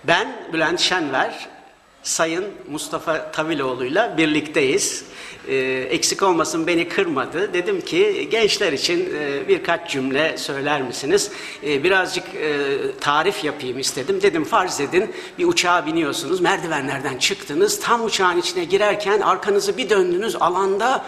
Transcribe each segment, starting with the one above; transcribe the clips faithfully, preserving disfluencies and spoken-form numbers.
Ben Bülent Şenver, Sayın Mustafa Taviloğlu'yla birlikteyiz. Ee, eksik olmasın, beni kırmadı. Dedim ki gençler için e, birkaç cümle söyler misiniz? E, birazcık e, tarif yapayım istedim. Dedim farz edin bir uçağa biniyorsunuz, merdivenlerden çıktınız. Tam uçağın içine girerken arkanızı bir döndünüz, alanda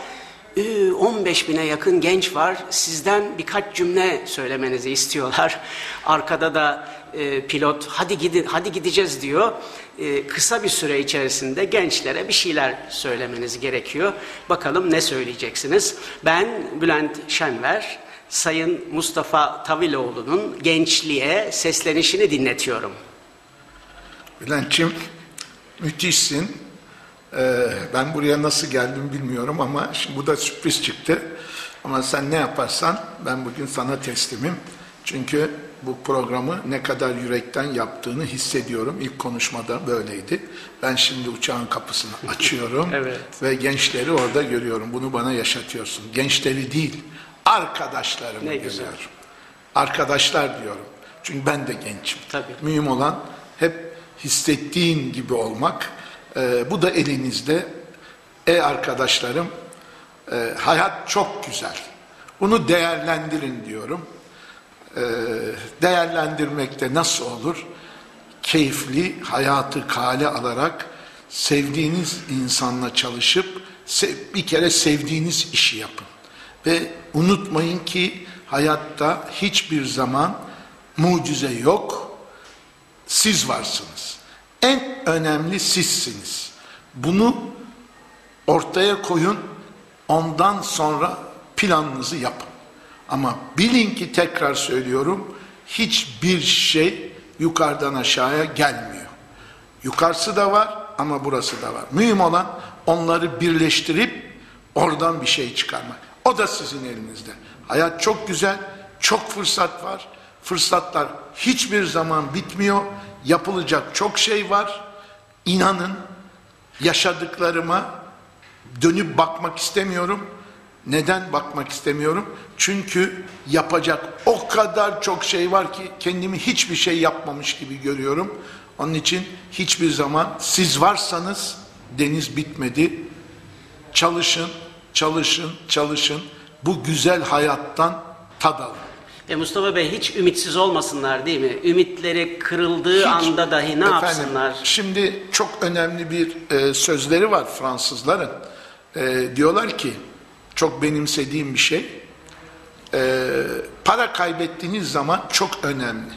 on beş bine yakın genç var. Sizden birkaç cümle söylemenizi istiyorlar. Arkada da e, pilot hadi gidin, hadi gideceğiz diyor. E, kısa bir süre içerisinde gençlere bir şeyler söylemeniz gerekiyor. Bakalım ne söyleyeceksiniz? Ben Bülent Şenver, Sayın Mustafa Taviloğlu'nun gençliğe seslenişini dinletiyorum. Bülent'ciğim, müthişsin. Ee, ben buraya nasıl geldim bilmiyorum ama şimdi bu da sürpriz çıktı. Ama sen ne yaparsan ben bugün sana teslimim. Çünkü bu programı ne kadar yürekten yaptığını hissediyorum. İlk konuşmada böyleydi. Ben şimdi uçağın kapısını açıyorum. Evet. Ve gençleri orada görüyorum. Bunu bana yaşatıyorsun. Gençleri değil, arkadaşlarımı ne görüyorum. güzel. Arkadaşlar diyorum. Çünkü ben de gençim. Tabii. Mühim olan hep hissettiğin gibi olmak. Ee, bu da elinizde. Ey arkadaşlarım, e, hayat çok güzel. Bunu değerlendirin diyorum. Ee, değerlendirmekte nasıl olur? Keyifli hayatı kale alarak sevdiğiniz insanla çalışıp sev, bir kere sevdiğiniz işi yapın. Ve unutmayın ki hayatta hiçbir zaman mucize yok. Siz varsınız. En önemli sizsiniz. Bunu ortaya koyun, ondan sonra planınızı yapın. Ama bilin ki, tekrar söylüyorum, hiçbir şey yukarıdan aşağıya gelmiyor. Yukarısı da var ama burası da var. Mühim olan onları birleştirip oradan bir şey çıkarmak. O da sizin elinizde. Hayat çok güzel, çok fırsat var. Fırsatlar hiçbir zaman bitmiyor. Yapılacak çok şey var. İnanın, yaşadıklarıma dönüp bakmak istemiyorum. Neden bakmak istemiyorum? Çünkü yapacak o kadar çok şey var ki kendimi hiçbir şey yapmamış gibi görüyorum. Onun için hiçbir zaman siz varsanız deniz bitmedi. Çalışın, çalışın, çalışın. Bu güzel hayattan tad alın. E Mustafa Bey, hiç ümitsiz olmasınlar değil mi? Ümitleri kırıldığı Hiç, anda dahi ne efendim, yapsınlar? Şimdi çok önemli bir e, sözleri var Fransızların. E, diyorlar ki, çok benimsediğim bir şey. E, para kaybettiğiniz zaman çok önemli.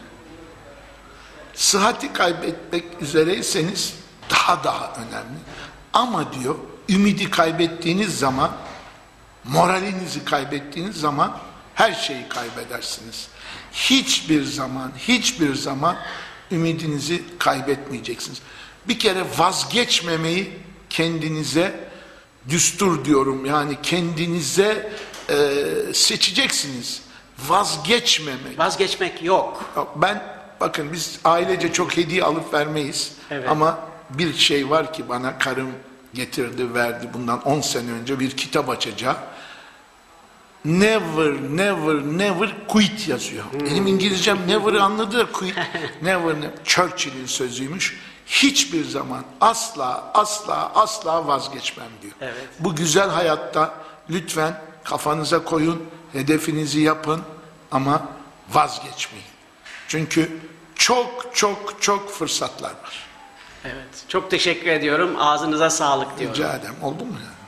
Sıhhati kaybetmek üzereyseniz daha daha önemli. Ama diyor, ümidi kaybettiğiniz zaman, moralinizi kaybettiğiniz zaman her şeyi kaybedersiniz. Hiçbir zaman, hiçbir zaman ümidinizi kaybetmeyeceksiniz. Bir kere vazgeçmemeyi kendinize düstur diyorum. Yani kendinize e, seçeceksiniz. Vazgeçmemek. Vazgeçmek yok. Ben, bakın, biz ailece çok hediye alıp vermeyiz. Evet. Ama bir şey var ki bana karım getirdi, verdi bundan on sene önce, bir kitap açacağım. Never, never, never quit yazıyor. Hmm. Benim İngilizcem never'ı anladı da quit. Never, never. Churchill'in sözüymüş. Hiçbir zaman asla, asla, asla vazgeçmem diyor. Evet. Bu güzel hayatta lütfen kafanıza koyun, hedefinizi yapın ama vazgeçmeyin. Çünkü çok, çok, çok fırsatlar var. Evet. Çok teşekkür ediyorum. Ağzınıza sağlık diyorum. Rica ederim. Oldu mu ya?